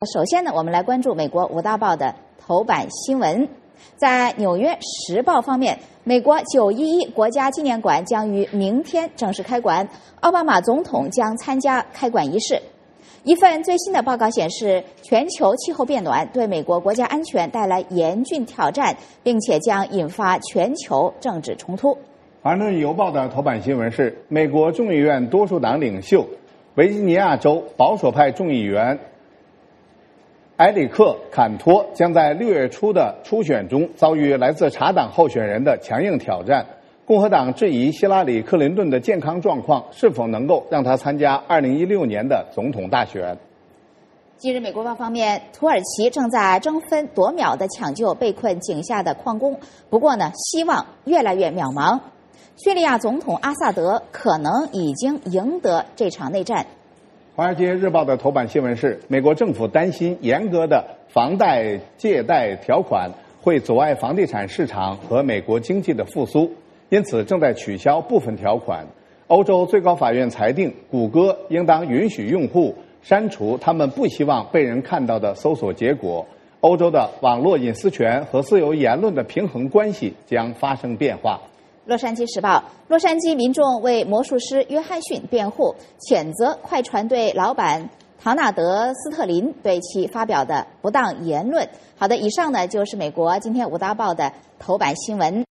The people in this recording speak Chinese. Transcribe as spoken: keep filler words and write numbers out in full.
首先呢，我们来关注美国《五大报》的头版新闻。在《纽约时报》方面，美国九一一国家纪念馆将于明天正式开馆，奥巴马总统将参加开馆仪式。一份最新的报告显示，全球气候变暖对美国国家安全带来严峻挑战，并且将引发全球政治冲突。《 华盛顿邮报》的头版新闻是，美国众议院多数党领袖、维吉尼亚州保守派众议员埃里克·坎托将在六月初的初选中遭遇来自茶党候选人的强硬挑战。共和党质疑希拉里·克林顿的健康状况是否能够让他参加二零一六年的总统大选。 近日，美国报方面，土耳其正在争分夺秒地抢救被困井下的矿工，不过呢，希望越来越渺茫。叙利亚总统阿萨德可能已经赢得这场内战。 《华尔街日报》的头版新闻是，美国政府担心严格的房贷借贷条款会阻碍房地产市场和美国经济的复苏，因此正在取消部分条款。欧洲最高法院裁定，谷歌应当允许用户删除他们不希望被人看到的搜索结果。欧洲的网络隐私权和自由言论的平衡关系将发生变化。 洛杉矶时报，洛杉矶民众为魔术师约翰逊辩护，谴责快船队老板唐纳德·斯特林对其发表的不当言论。好的，以上呢就是美国今天五大报的头版新闻。